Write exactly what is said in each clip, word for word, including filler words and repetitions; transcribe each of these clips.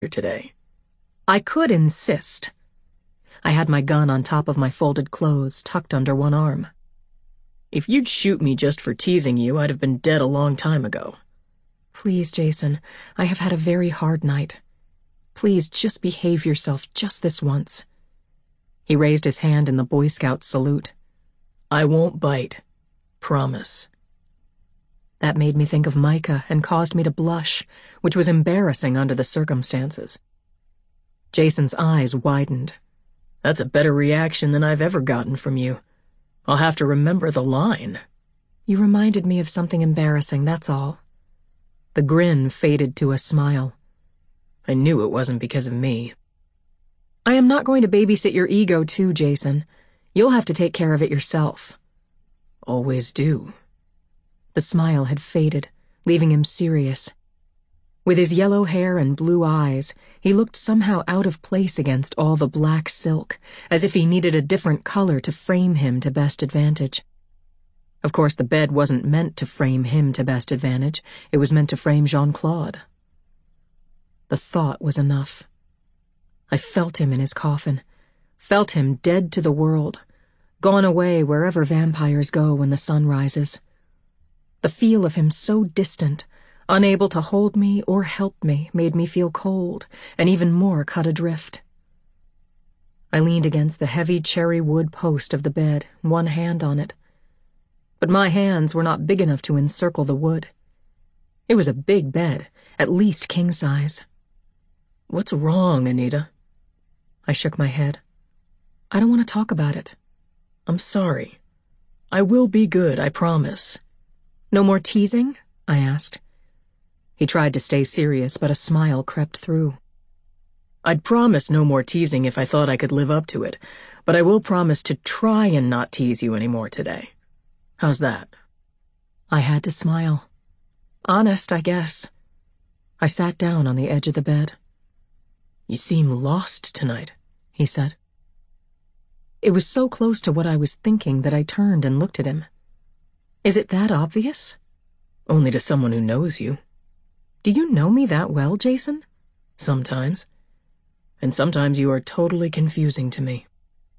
today. I could insist. I had my gun on top of my folded clothes, tucked under one arm. If you'd shoot me just for teasing you, I'd have been dead a long time ago. Please, Jason, I have had a very hard night. Please just behave yourself just this once. He raised his hand in the Boy Scout salute. I won't bite. Promise. That made me think of Micah and caused me to blush, which was embarrassing under the circumstances. Jason's eyes widened. That's a better reaction than I've ever gotten from you. I'll have to remember the line. You reminded me of something embarrassing, that's all. The grin faded to a smile. I knew it wasn't because of me. I am not going to babysit your ego too, Jason. You'll have to take care of it yourself. Always do. The smile had faded, leaving him serious. With his yellow hair and blue eyes, he looked somehow out of place against all the black silk, as if he needed a different color to frame him to best advantage. Of course, the bed wasn't meant to frame him to best advantage. It was meant to frame Jean-Claude. The thought was enough. I felt him in his coffin, felt him dead to the world, gone away wherever vampires go when the sun rises. The feel of him so distant, unable to hold me or help me, made me feel cold and even more cut adrift. I leaned against the heavy cherry wood post of the bed, one hand on it. But my hands were not big enough to encircle the wood. It was a big bed, at least king size. What's wrong, Anita? I shook my head. I don't want to talk about it. I'm sorry. I will be good, I promise. No more teasing? I asked. He tried to stay serious, but a smile crept through. I'd promise no more teasing if I thought I could live up to it, but I will promise to try and not tease you anymore today. How's that? I had to smile. Honest, I guess. I sat down on the edge of the bed. You seem lost tonight, he said. It was so close to what I was thinking that I turned and looked at him. Is it that obvious? Only to someone who knows you. Do you know me that well, Jason? Sometimes. And sometimes you are totally confusing to me.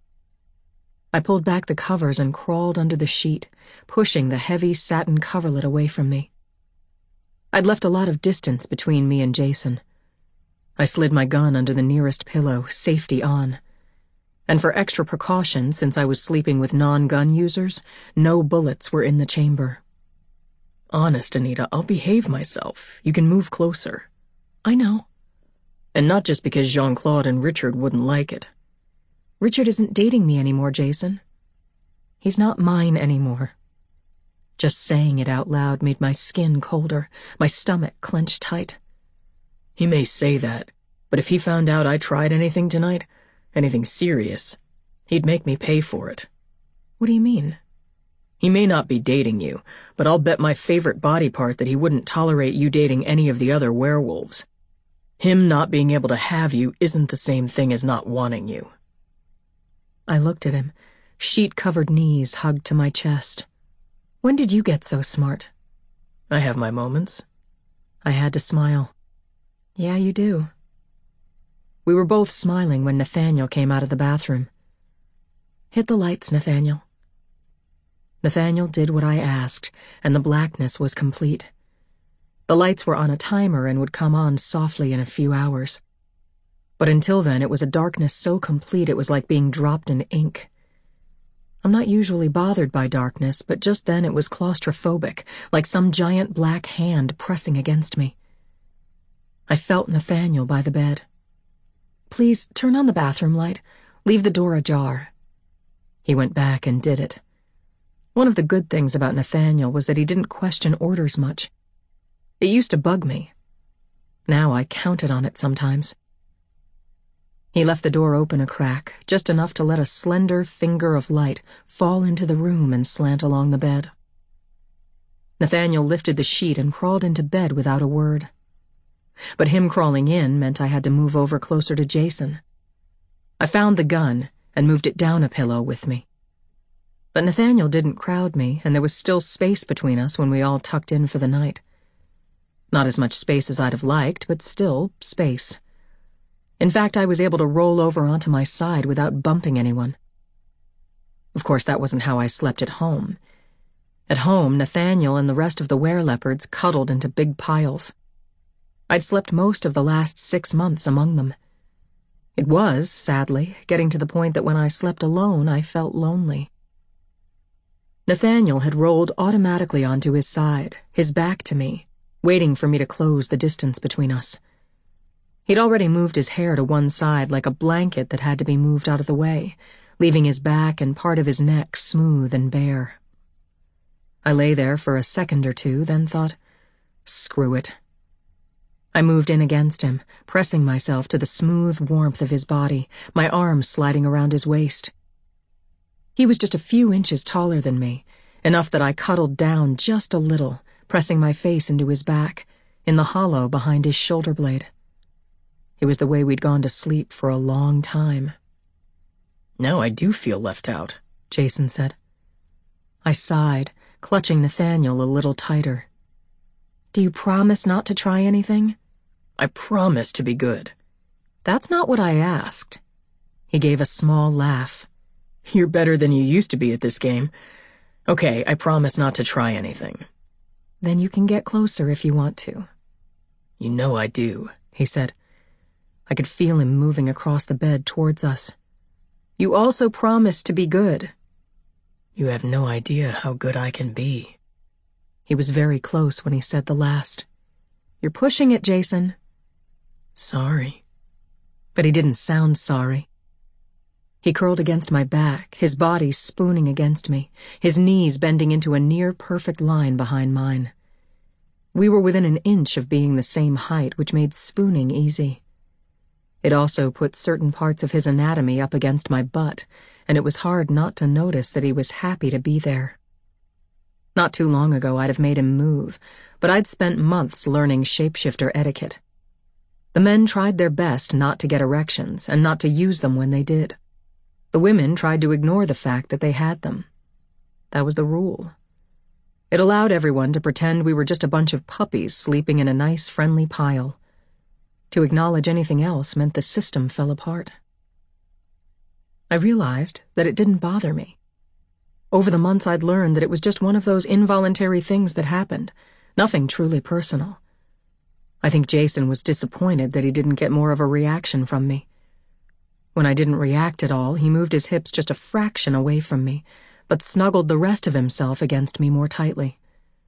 I pulled back the covers and crawled under the sheet, pushing the heavy satin coverlet away from me. I'd left a lot of distance between me and Jason. I slid my gun under the nearest pillow, safety on. And for extra precaution, since I was sleeping with non-gun users, no bullets were in the chamber. Honest, Anita, I'll behave myself. You can move closer. I know. And not just because Jean-Claude and Richard wouldn't like it. Richard isn't dating me anymore, Jason. He's not mine anymore. Just saying it out loud made my skin colder, my stomach clenched tight. He may say that, but if he found out I tried anything tonight, anything serious, he'd make me pay for it. What do you mean? He may not be dating you, but I'll bet my favorite body part that he wouldn't tolerate you dating any of the other werewolves. Him not being able to have you isn't the same thing as not wanting you. I looked at him, sheet-covered knees hugged to my chest. When did you get so smart? I have my moments. I had to smile. Yeah, you do. We were both smiling when Nathaniel came out of the bathroom. Hit the lights, Nathaniel. Nathaniel did what I asked, and the blackness was complete. The lights were on a timer and would come on softly in a few hours. But until then, it was a darkness so complete it was like being dropped in ink. I'm not usually bothered by darkness, but just then it was claustrophobic, like some giant black hand pressing against me. I felt Nathaniel by the bed. Please turn on the bathroom light. Leave the door ajar. He went back and did it. One of the good things about Nathaniel was that he didn't question orders much. It used to bug me. Now I counted on it sometimes. He left the door open a crack, just enough to let a slender finger of light fall into the room and slant along the bed. Nathaniel lifted the sheet and crawled into bed without a word. But him crawling in meant I had to move over closer to Jason. I found the gun and moved it down a pillow with me. But Nathaniel didn't crowd me, and there was still space between us when we all tucked in for the night. Not as much space as I'd have liked, but still space. In fact, I was able to roll over onto my side without bumping anyone. Of course, that wasn't how I slept at home. At home, Nathaniel and the rest of the were-leopards cuddled into big piles. I'd slept most of the last six months among them. It was, sadly, getting to the point that when I slept alone, I felt lonely. Nathaniel had rolled automatically onto his side, his back to me, waiting for me to close the distance between us. He'd already moved his hair to one side like a blanket that had to be moved out of the way, leaving his back and part of his neck smooth and bare. I lay there for a second or two, then thought, screw it. I moved in against him, pressing myself to the smooth warmth of his body, my arms sliding around his waist. He was just a few inches taller than me, enough that I cuddled down just a little, pressing my face into his back, in the hollow behind his shoulder blade. It was the way we'd gone to sleep for a long time. Now I do feel left out, Jason said. I sighed, clutching Nathaniel a little tighter. Do you promise not to try anything? I promise to be good. That's not what I asked. He gave a small laugh. You're better than you used to be at this game. Okay, I promise not to try anything. Then you can get closer if you want to. You know I do, he said. I could feel him moving across the bed towards us. You also promised to be good. You have no idea how good I can be. He was very close when he said the last. You're pushing it, Jason. Sorry. But he didn't sound sorry. He curled against my back, his body spooning against me, his knees bending into a near-perfect line behind mine. We were within an inch of being the same height, which made spooning easy. It also put certain parts of his anatomy up against my butt, and it was hard not to notice that he was happy to be there. Not too long ago I'd have made him move, but I'd spent months learning shapeshifter etiquette. The men tried their best not to get erections and not to use them when they did. The women tried to ignore the fact that they had them. That was the rule. It allowed everyone to pretend we were just a bunch of puppies sleeping in a nice, friendly pile. To acknowledge anything else meant the system fell apart. I realized that it didn't bother me. Over the months I'd learned that it was just one of those involuntary things that happened, nothing truly personal. I think Jason was disappointed that he didn't get more of a reaction from me. When I didn't react at all, he moved his hips just a fraction away from me, but snuggled the rest of himself against me more tightly.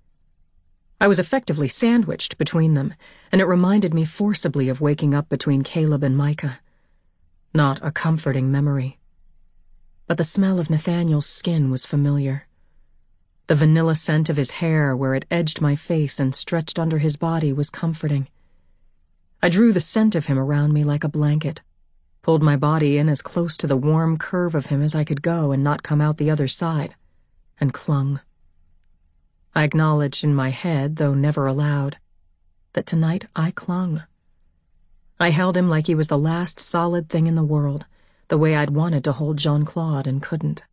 I was effectively sandwiched between them, and it reminded me forcibly of waking up between Caleb and Micah. Not a comforting memory. But the smell of Nathaniel's skin was familiar. The vanilla scent of his hair where it edged my face and stretched under his body was comforting. I drew the scent of him around me like a blanket, pulled my body in as close to the warm curve of him as I could go and not come out the other side, and clung. I acknowledged in my head, though never aloud, that tonight I clung. I held him like he was the last solid thing in the world, the way I'd wanted to hold Jean-Claude and couldn't.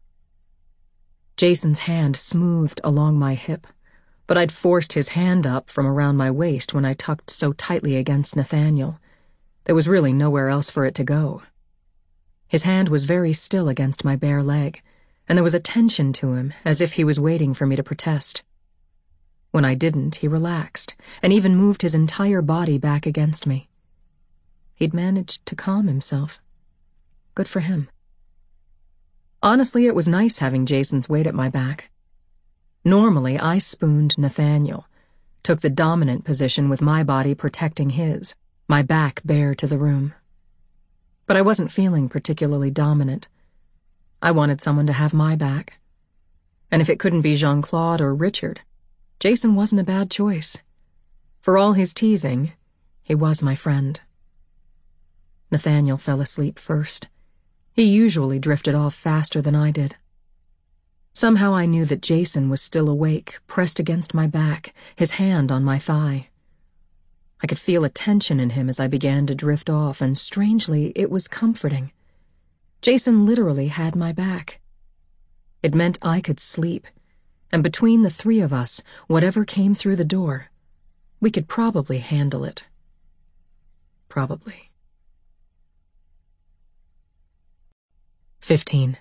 Jason's hand smoothed along my hip, but I'd forced his hand up from around my waist when I tucked so tightly against Nathaniel. There was really nowhere else for it to go. His hand was very still against my bare leg, and there was a tension to him, as if he was waiting for me to protest. When I didn't, he relaxed, and even moved his entire body back against me. He'd managed to calm himself. Good for him. Honestly, it was nice having Jason's weight at my back. Normally, I spooned Nathaniel, took the dominant position with my body protecting his, my back bare to the room. But I wasn't feeling particularly dominant. I wanted someone to have my back. And if it couldn't be Jean-Claude or Richard, Jason wasn't a bad choice. For all his teasing, he was my friend. Nathaniel fell asleep first. He usually drifted off faster than I did. Somehow I knew that Jason was still awake, pressed against my back, his hand on my thigh. I could feel a tension in him as I began to drift off, and strangely, it was comforting. Jason literally had my back. It meant I could sleep, and between the three of us, whatever came through the door, we could probably handle it. Probably. Fifteen.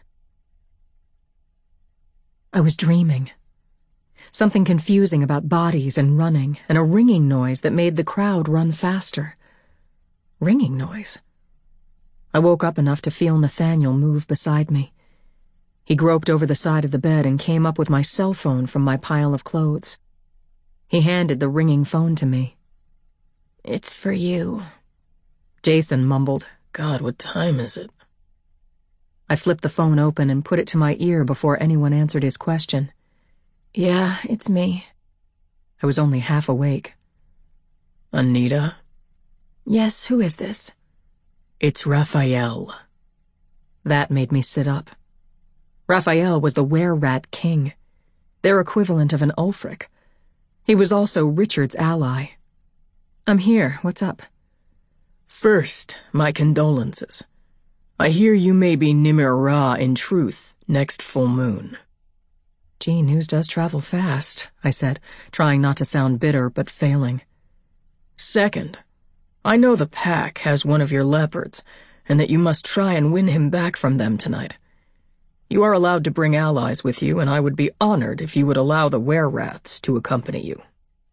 I was dreaming. Something confusing about bodies and running, and a ringing noise that made the crowd run faster. Ringing noise. I woke up enough to feel Nathaniel move beside me. He groped over the side of the bed and came up with my cell phone from my pile of clothes. He handed the ringing phone to me. "It's for you." Jason mumbled. "God, what time is it?" I flipped the phone open and put it to my ear before anyone answered his question. "Yeah, it's me." I was only half awake. "Anita?" "Yes, who is this?" "It's Raphael." That made me sit up. Raphael was the were-rat king, their equivalent of an Ulfric. He was also Richard's ally. "I'm here, what's up?" "First, my condolences. I hear you may be Nimir Ra in truth next full moon." "Gee, news does travel fast," I said, trying not to sound bitter but failing. "Second, I know the pack has one of your leopards, and that you must try and win him back from them tonight. You are allowed to bring allies with you, and I would be honored if you would allow the were-rats to accompany you."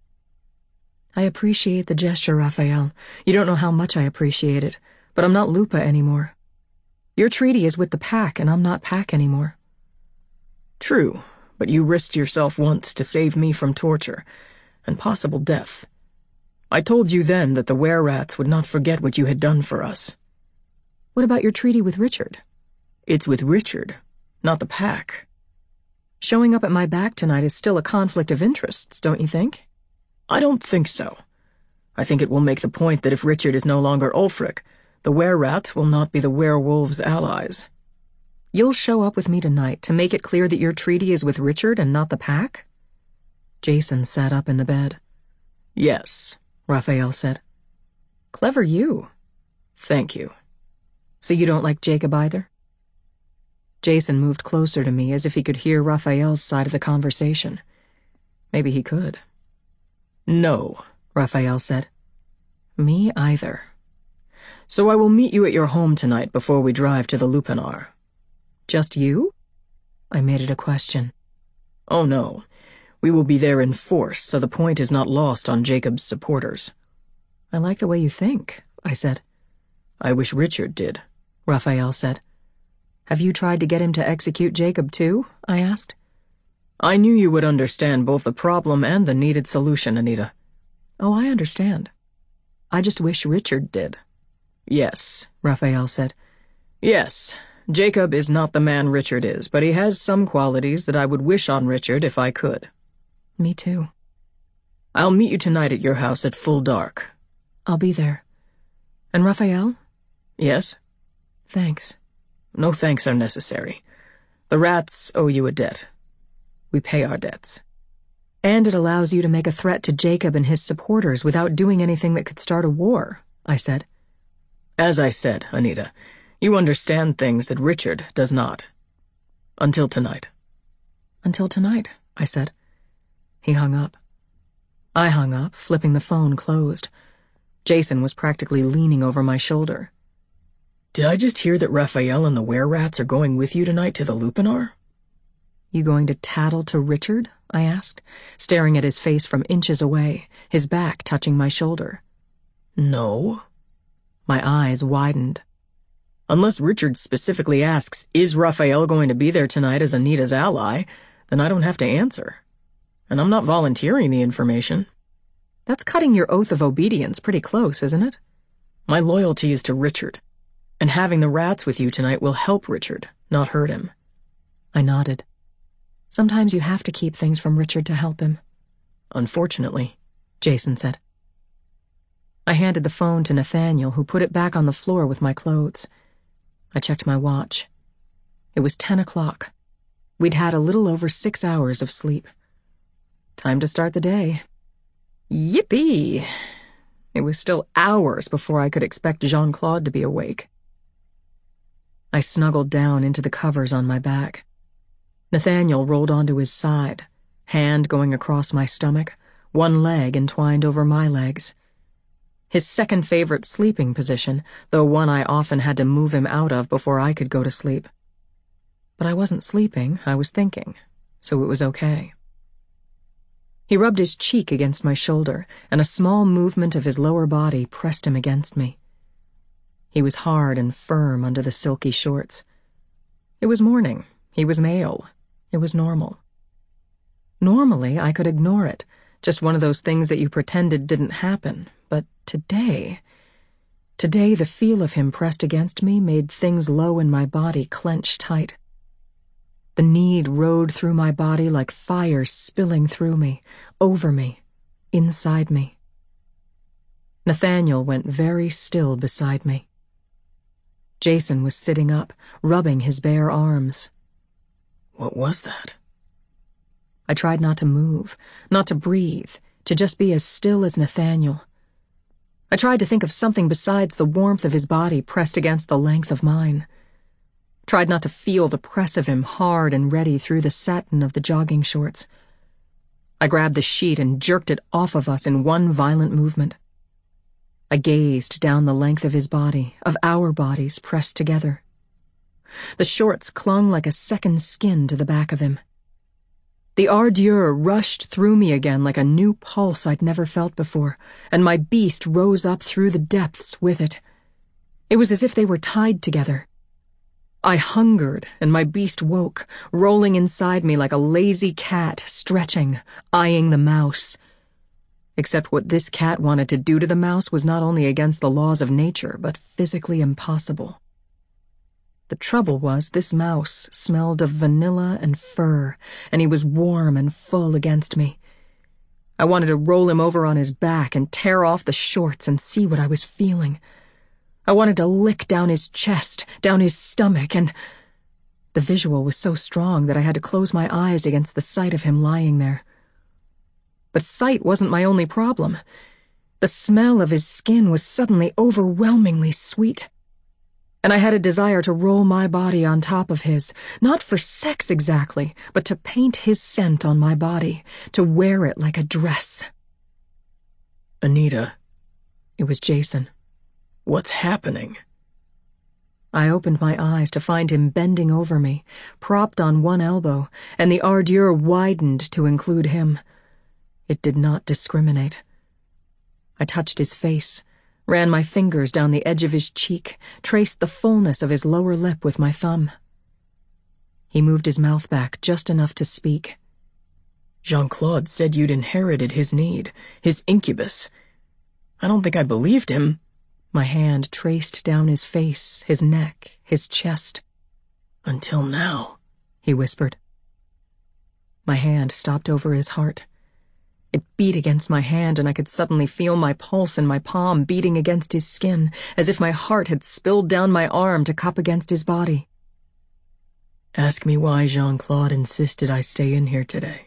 "I appreciate the gesture, Raphael. You don't know how much I appreciate it, but I'm not Lupa anymore. Your treaty is with the pack, and I'm not pack anymore." "True, but you risked yourself once to save me from torture and possible death. I told you then that the were-rats would not forget what you had done for us." "What about your treaty with Richard?" "It's with Richard, not the pack." "Showing up at my back tonight is still a conflict of interests, don't you think?" "I don't think so. I think it will make the point that if Richard is no longer Ulfric, the were-rats will not be the werewolves' allies." "You'll show up with me tonight to make it clear that your treaty is with Richard and not the pack?" Jason sat up in the bed. "Yes," Raphael said. "Clever you." "Thank you." "So you don't like Jacob either?" Jason moved closer to me as if he could hear Raphael's side of the conversation. Maybe he could. "No," Raphael said. "Me either." "So I will meet you at your home tonight before we drive to the Lupanar." "Just you?" I made it a question. "Oh no, we will be there in force, so the point is not lost on Jacob's supporters." "I like the way you think," I said. "I wish Richard did," Raphael said. "Have you tried to get him to execute Jacob too?" I asked. "I knew you would understand both the problem and the needed solution, Anita." "Oh, I understand. I just wish Richard did." "Yes," Raphael said. "Yes, Jacob is not the man Richard is, but he has some qualities that I would wish on Richard if I could." "Me too." "I'll meet you tonight at your house at full dark." "I'll be there. And Raphael?" "Yes?" "Thanks." "No thanks are necessary. The rats owe you a debt. We pay our debts." "And it allows you to make a threat to Jacob and his supporters without doing anything that could start a war," I said. "As I said, Anita, you understand things that Richard does not. Until tonight." "Until tonight," I said. He hung up. I hung up, flipping the phone closed. Jason was practically leaning over my shoulder. "Did I just hear that Raphael and the were-rats are going with you tonight to the Lupanar?" "You going to tattle to Richard?" I asked, staring at his face from inches away, his back touching my shoulder. "No." My eyes widened. "Unless Richard specifically asks, is Raphael going to be there tonight as Anita's ally, then I don't have to answer. And I'm not volunteering the information." "That's cutting your oath of obedience pretty close, isn't it?" "My loyalty is to Richard, and having the rats with you tonight will help Richard, not hurt him." I nodded. "Sometimes you have to keep things from Richard to help him." "Unfortunately," Jason said. I handed the phone to Nathaniel, who put it back on the floor with my clothes. I checked my watch. It was ten o'clock. We'd had a little over six hours of sleep. Time to start the day. Yippee! It was still hours before I could expect Jean-Claude to be awake. I snuggled down into the covers on my back. Nathaniel rolled onto his side, hand going across my stomach, one leg entwined over my legs. His second favorite sleeping position, though one I often had to move him out of before I could go to sleep. But I wasn't sleeping, I was thinking, so it was okay. He rubbed his cheek against my shoulder, and a small movement of his lower body pressed him against me. He was hard and firm under the silky shorts. It was morning. He was male. It was normal. Normally, I could ignore it, just one of those things that you pretended didn't happen. But today... Today, the feel of him pressed against me made things low in my body clench tight. The need rode through my body like fire spilling through me, over me, inside me. Nathaniel went very still beside me. Jason was sitting up, rubbing his bare arms. What was that? I tried not to move, not to breathe, to just be as still as Nathaniel. I tried to think of something besides the warmth of his body pressed against the length of mine. Tried not to feel the press of him hard and ready through the satin of the jogging shorts. I grabbed the sheet and jerked it off of us in one violent movement. I gazed down the length of his body, of our bodies pressed together. The shorts clung like a second skin to the back of him. The ardeur rushed through me again like a new pulse I'd never felt before, and my beast rose up through the depths with it. It was as if they were tied together. I hungered, and my beast woke, rolling inside me like a lazy cat, stretching, eyeing the mouse. Except what this cat wanted to do to the mouse was not only against the laws of nature, but physically impossible. The trouble was this mouse smelled of vanilla and fur, and he was warm and full against me. I wanted to roll him over on his back and tear off the shorts and see what I was feeling. I wanted to lick down his chest, down his stomach, and... The visual was so strong that I had to close my eyes against the sight of him lying there. But sight wasn't my only problem. The smell of his skin was suddenly overwhelmingly sweet. And I had a desire to roll my body on top of his, not for sex exactly, but to paint his scent on my body, to wear it like a dress. Anita. It was Jason. What's happening? I opened my eyes to find him bending over me, propped on one elbow, and the ardeur widened to include him. It did not discriminate. I touched his face, ran my fingers down the edge of his cheek, traced the fullness of his lower lip with my thumb. He moved his mouth back just enough to speak. Jean-Claude said you'd inherited his need, his incubus. I don't think I believed him. My hand traced down his face, his neck, his chest. Until now, he whispered. My hand stopped over his heart. It beat against my hand, and I could suddenly feel my pulse in my palm beating against his skin, as if my heart had spilled down my arm to cup against his body. Ask me why Jean-Claude insisted I stay in here today.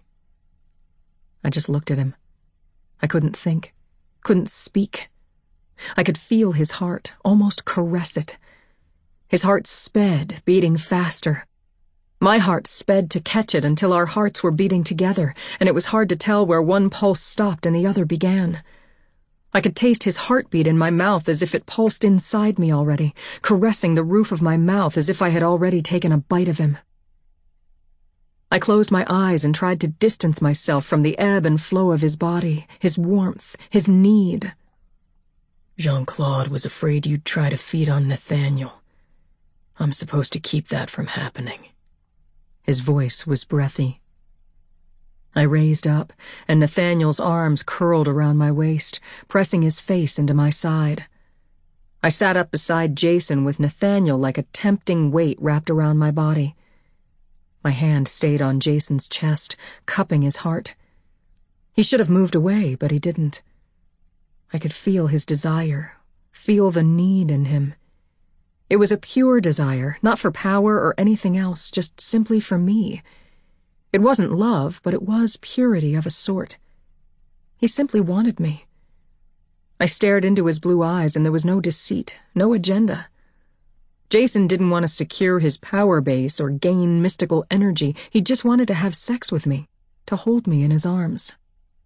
I just looked at him. I couldn't think, couldn't speak. I could feel his heart, almost caress it. His heart sped, beating faster. My heart sped to catch it until our hearts were beating together, and it was hard to tell where one pulse stopped and the other began. I could taste his heartbeat in my mouth as if it pulsed inside me already, caressing the roof of my mouth as if I had already taken a bite of him. I closed my eyes and tried to distance myself from the ebb and flow of his body, his warmth, his need. Jean-Claude was afraid you'd try to feed on Nathaniel. I'm supposed to keep that from happening. His voice was breathy. I raised up, and Nathaniel's arms curled around my waist, pressing his face into my side. I sat up beside Jason with Nathaniel like a tempting weight wrapped around my body. My hand stayed on Jason's chest, cupping his heart. He should have moved away, but he didn't. I could feel his desire, feel the need in him. It was a pure desire, not for power or anything else, just simply for me. It wasn't love, but it was purity of a sort. He simply wanted me. I stared into his blue eyes, and there was no deceit, no agenda. Jason didn't want to secure his power base or gain mystical energy. He just wanted to have sex with me, to hold me in his arms.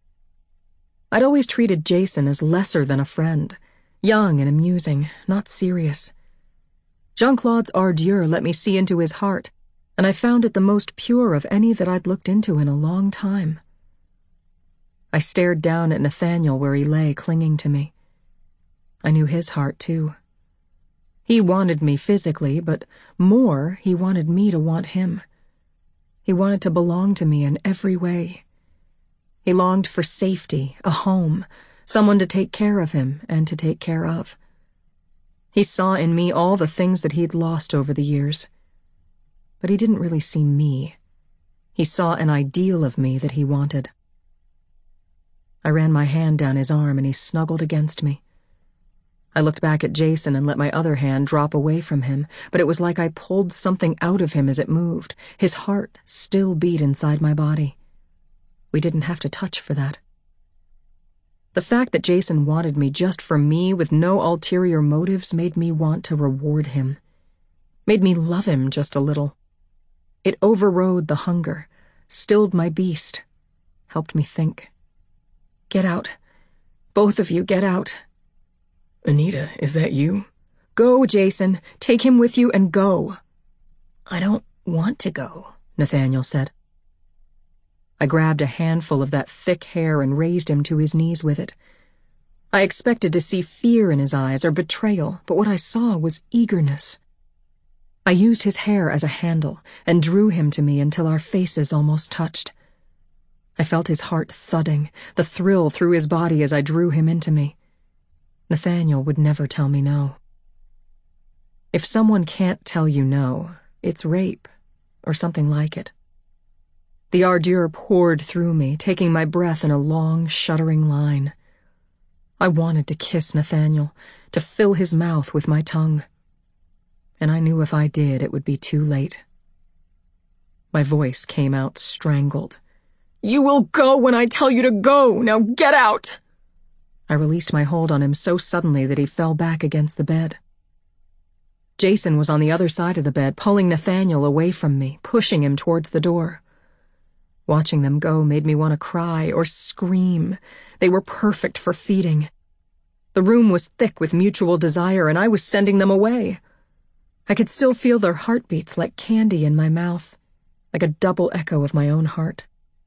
I'd always treated Jason as lesser than a friend, young and amusing, not serious. Jean-Claude's ardeur let me see into his heart, and I found it the most pure of any that I'd looked into in a long time. I stared down at Nathaniel where he lay clinging to me. I knew his heart, too. He wanted me physically, but more, he wanted me to want him. He wanted to belong to me in every way. He longed for safety, a home, someone to take care of him and to take care of. He saw in me all the things that he'd lost over the years. But he didn't really see me. He saw an ideal of me that he wanted. I ran my hand down his arm and he snuggled against me. I looked back at Jason and let my other hand drop away from him, but it was like I pulled something out of him as it moved. His heart still beat inside my body. We didn't have to touch for that. The fact that Jason wanted me just for me with no ulterior motives made me want to reward him. Made me love him just a little. It overrode the hunger, stilled my beast, helped me think. Get out. Both of you, get out. Anita, is that you? Go, Jason. Take him with you and go. I don't want to go, Nathaniel said. I grabbed a handful of that thick hair and raised him to his knees with it. I expected to see fear in his eyes or betrayal, but what I saw was eagerness. I used his hair as a handle and drew him to me until our faces almost touched. I felt his heart thudding, the thrill through his body as I drew him into me. Nathaniel would never tell me no. If someone can't tell you no, it's rape, or something like it. The ardeur poured through me, taking my breath in a long, shuddering line. I wanted to kiss Nathaniel, to fill his mouth with my tongue. And I knew if I did, it would be too late. My voice came out strangled. You will go when I tell you to go! Now get out! I released my hold on him so suddenly that he fell back against the bed. Jason was on the other side of the bed, pulling Nathaniel away from me, pushing him towards the door. Watching them go made me want to cry or scream. They were perfect for feeding. The room was thick with mutual desire, and I was sending them away. I could still feel their heartbeats like candy in my mouth, like a double echo of my own heart.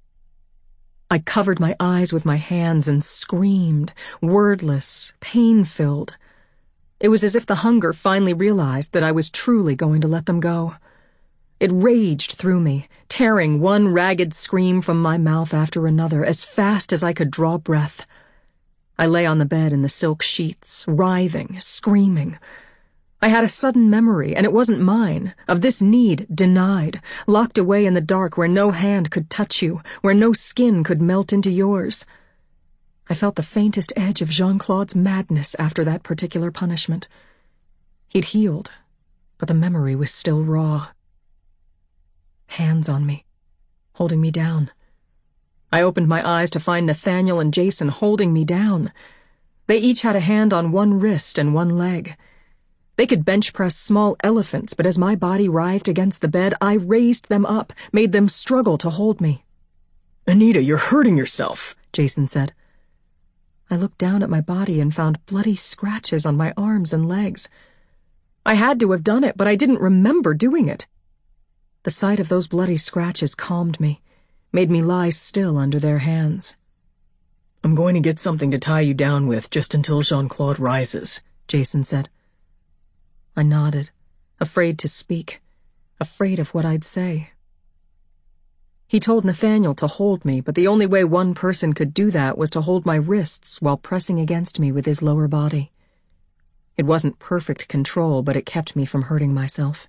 I covered my eyes with my hands and screamed, wordless, pain-filled. It was as if the hunger finally realized that I was truly going to let them go. It raged through me, tearing one ragged scream from my mouth after another as fast as I could draw breath. I lay on the bed in the silk sheets, writhing, screaming. I had a sudden memory, and it wasn't mine, of this need denied, locked away in the dark where no hand could touch you, where no skin could melt into yours. I felt the faintest edge of Jean-Claude's madness after that particular punishment. He'd healed, but the memory was still raw. Hands on me, holding me down. I opened my eyes to find Nathaniel and Jason holding me down. They each had a hand on one wrist and one leg. They could bench press small elephants, but as my body writhed against the bed, I raised them up, made them struggle to hold me. Anita, you're hurting yourself, Jason said. I looked down at my body and found bloody scratches on my arms and legs. I had to have done it, but I didn't remember doing it. The sight of those bloody scratches calmed me, made me lie still under their hands. I'm going to get something to tie you down with just until Jean-Claude rises, Jason said. I nodded, afraid to speak, afraid of what I'd say. He told Nathaniel to hold me, but the only way one person could do that was to hold my wrists while pressing against me with his lower body. It wasn't perfect control, but it kept me from hurting myself.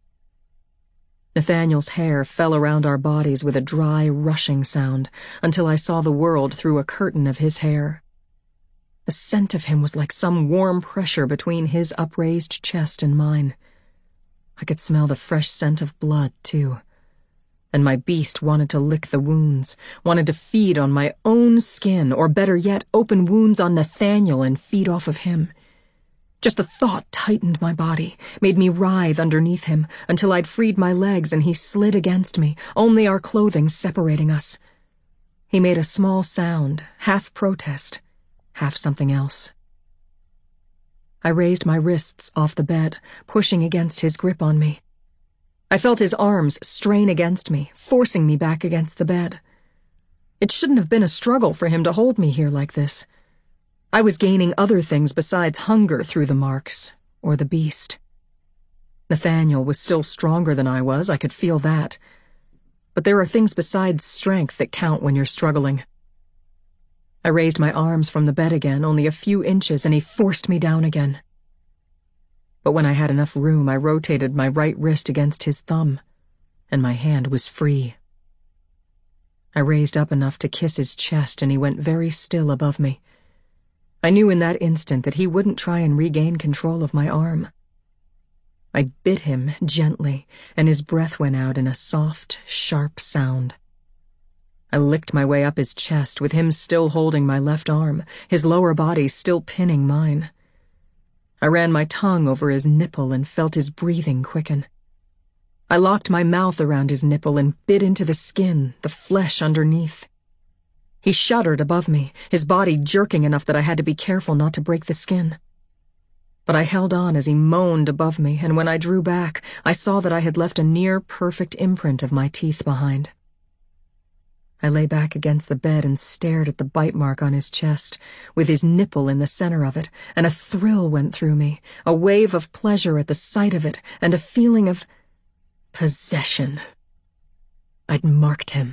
Nathaniel's hair fell around our bodies with a dry, rushing sound until I saw the world through a curtain of his hair. The scent of him was like some warm pressure between his upraised chest and mine. I could smell the fresh scent of blood, too. And my beast wanted to lick the wounds, wanted to feed on my own skin, or better yet, open wounds on Nathaniel and feed off of him. Just the thought tightened my body, made me writhe underneath him, until I'd freed my legs and he slid against me, only our clothing separating us. He made a small sound, half protest, half something else. I raised my wrists off the bed, pushing against his grip on me. I felt his arms strain against me, forcing me back against the bed. It shouldn't have been a struggle for him to hold me here like this. I was gaining other things besides hunger through the marks, or the beast. Nathaniel was still stronger than I was, I could feel that. But there are things besides strength that count when you're struggling. I raised my arms from the bed again, only a few inches, and he forced me down again. But when I had enough room, I rotated my right wrist against his thumb, and my hand was free. I raised up enough to kiss his chest, and he went very still above me. I knew in that instant that he wouldn't try and regain control of my arm. I bit him gently, and his breath went out in a soft, sharp sound. I licked my way up his chest, with him still holding my left arm, his lower body still pinning mine. I ran my tongue over his nipple and felt his breathing quicken. I locked my mouth around his nipple and bit into the skin, the flesh underneath. He shuddered above me, his body jerking enough that I had to be careful not to break the skin. But I held on as he moaned above me, and when I drew back, I saw that I had left a near-perfect imprint of my teeth behind. I lay back against the bed and stared at the bite mark on his chest, with his nipple in the center of it, and a thrill went through me, a wave of pleasure at the sight of it, and a feeling of possession. I'd marked him.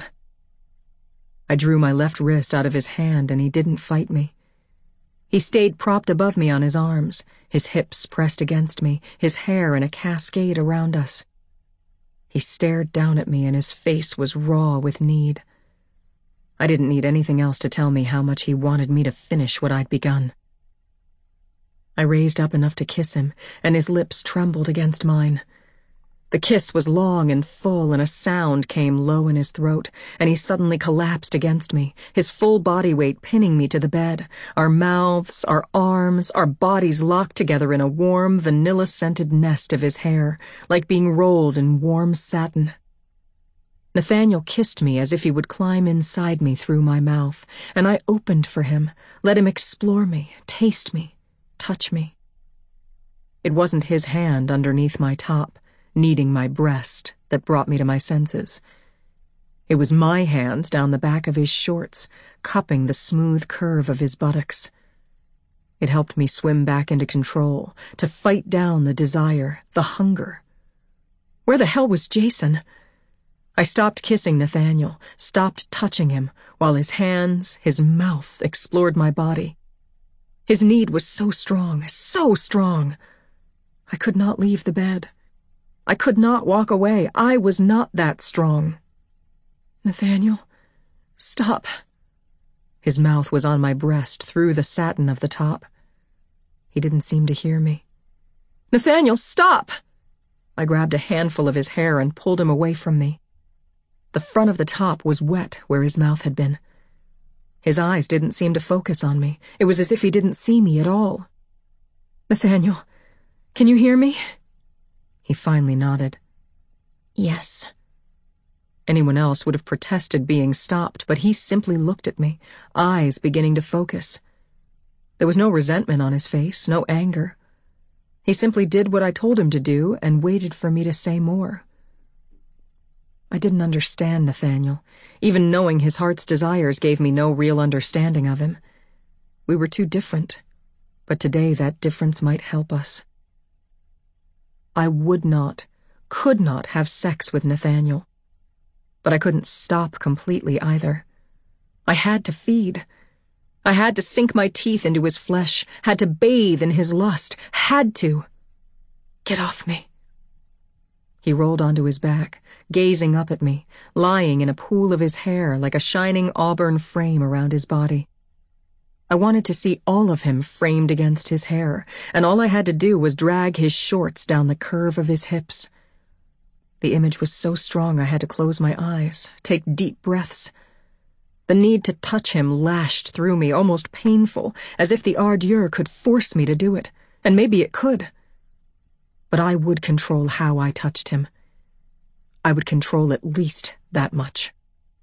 I drew my left wrist out of his hand, and he didn't fight me. He stayed propped above me on his arms, his hips pressed against me, his hair in a cascade around us. He stared down at me, and his face was raw with need. I didn't need anything else to tell me how much he wanted me to finish what I'd begun. I raised up enough to kiss him, and his lips trembled against mine. The kiss was long and full, and a sound came low in his throat, and he suddenly collapsed against me, his full body weight pinning me to the bed, our mouths, our arms, our bodies locked together in a warm, vanilla-scented nest of his hair, like being rolled in warm satin. Nathaniel kissed me as if he would climb inside me through my mouth, and I opened for him, let him explore me, taste me, touch me. It wasn't his hand underneath my top, kneading my breast, that brought me to my senses. It was my hands down the back of his shorts, cupping the smooth curve of his buttocks. It helped me swim back into control, to fight down the desire, the hunger. Where the hell was Jason? I stopped kissing Nathaniel, stopped touching him, while his hands, his mouth explored my body. His need was so strong, so strong. I could not leave the bed. I could not walk away. I was not that strong. Nathaniel, stop. His mouth was on my breast through the satin of the top. He didn't seem to hear me. Nathaniel, stop! I grabbed a handful of his hair and pulled him away from me. The front of the top was wet where his mouth had been. His eyes didn't seem to focus on me. It was as if he didn't see me at all. Nathaniel, can you hear me? He finally nodded. Yes. Anyone else would have protested being stopped, but he simply looked at me, eyes beginning to focus. There was no resentment on his face, no anger. He simply did what I told him to do and waited for me to say more. I didn't understand Nathaniel. Even knowing his heart's desires gave me no real understanding of him. We were too different, but today that difference might help us. I would not, could not have sex with Nathaniel. But I couldn't stop completely either. I had to feed. I had to sink my teeth into his flesh, had to bathe in his lust, had to. Get off me. He rolled onto his back, gazing up at me, lying in a pool of his hair like a shining auburn frame around his body. I wanted to see all of him framed against his hair, and all I had to do was drag his shorts down the curve of his hips. The image was so strong I had to close my eyes, take deep breaths. The need to touch him lashed through me, almost painful, as if the ardeur could force me to do it, and maybe it could. But I would control how I touched him. I would control at least that much.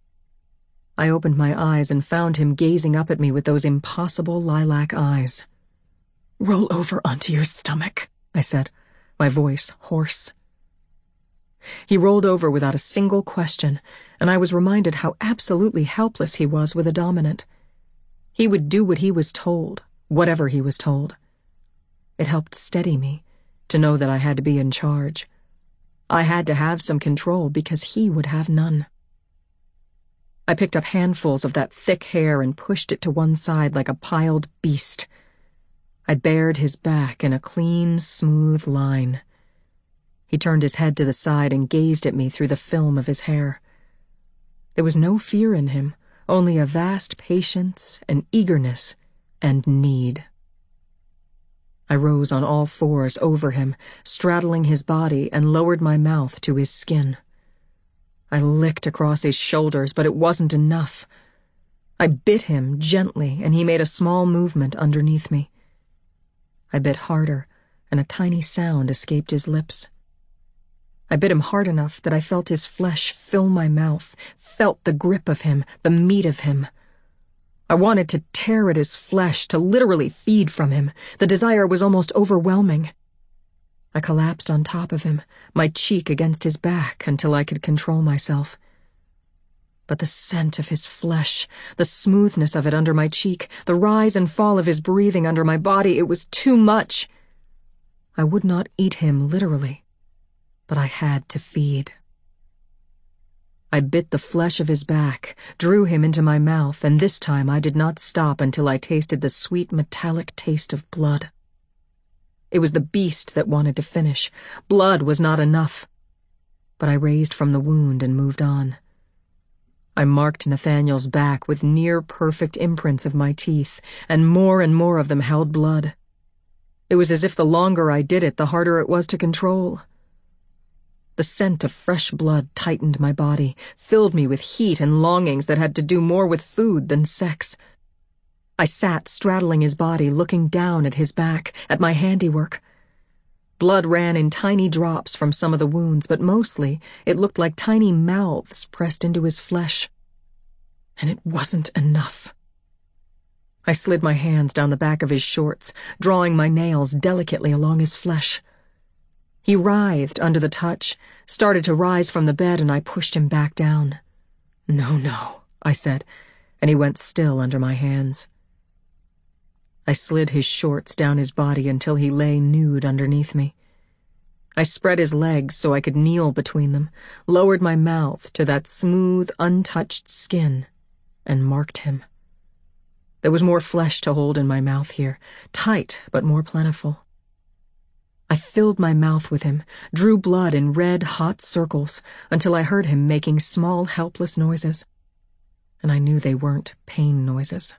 I opened my eyes and found him gazing up at me with those impossible lilac eyes. "Roll over onto your stomach," I said, my voice hoarse. He rolled over without a single question, and I was reminded how absolutely helpless he was with a dominant. He would do what he was told, whatever he was told. It helped steady me, to know that I had to be in charge. I had to have some control because he would have none. I picked up handfuls of that thick hair and pushed it to one side like a piled beast. I bared his back in a clean, smooth line. He turned his head to the side and gazed at me through the film of his hair. There was no fear in him, only a vast patience and eagerness and need. I rose on all fours over him, straddling his body, and lowered my mouth to his skin. I licked across his shoulders, but it wasn't enough. I bit him gently, and he made a small movement underneath me. I bit harder, and a tiny sound escaped his lips. I bit him hard enough that I felt his flesh fill my mouth, felt the grip of him, the meat of him. I wanted to tear at his flesh, to literally feed from him. The desire was almost overwhelming. I collapsed on top of him, my cheek against his back, until I could control myself. But the scent of his flesh, the smoothness of it under my cheek, the rise and fall of his breathing under my body, it was too much. I would not eat him literally, but I had to feed. I bit the flesh of his back, drew him into my mouth, and this time I did not stop until I tasted the sweet metallic taste of blood. It was the beast that wanted to finish. Blood was not enough. But I raised from the wound and moved on. I marked Nathaniel's back with near-perfect imprints of my teeth, and more and more of them held blood. It was as if the longer I did it, the harder it was to control. The scent of fresh blood tightened my body, filled me with heat and longings that had to do more with food than sex. I sat straddling his body, looking down at his back, at my handiwork. Blood ran in tiny drops from some of the wounds, but mostly it looked like tiny mouths pressed into his flesh. And it wasn't enough. I slid my hands down the back of his shorts, drawing my nails delicately along his flesh. He writhed under the touch, started to rise from the bed, and I pushed him back down. "No, no," I said, and he went still under my hands. I slid his shorts down his body until he lay nude underneath me. I spread his legs so I could kneel between them, lowered my mouth to that smooth, untouched skin, and marked him. There was more flesh to hold in my mouth here, tight but more plentiful. I filled my mouth with him, drew blood in red, hot circles, until I heard him making small, helpless noises. And I knew they weren't pain noises.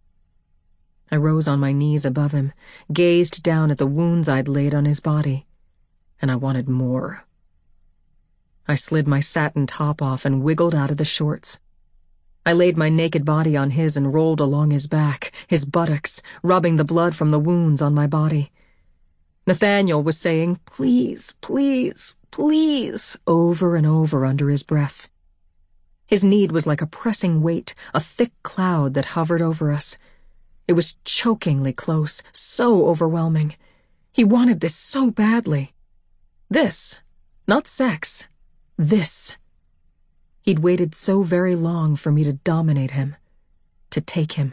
I rose on my knees above him, gazed down at the wounds I'd laid on his body, and I wanted more. I slid my satin top off and wiggled out of the shorts. I laid my naked body on his and rolled along his back, his buttocks, rubbing the blood from the wounds on my body. Nathaniel was saying, "Please, please, please," over and over under his breath. His need was like a pressing weight, a thick cloud that hovered over us. It was chokingly close, so overwhelming. He wanted this so badly. This, not sex. This. He'd waited so very long for me to dominate him, to take him.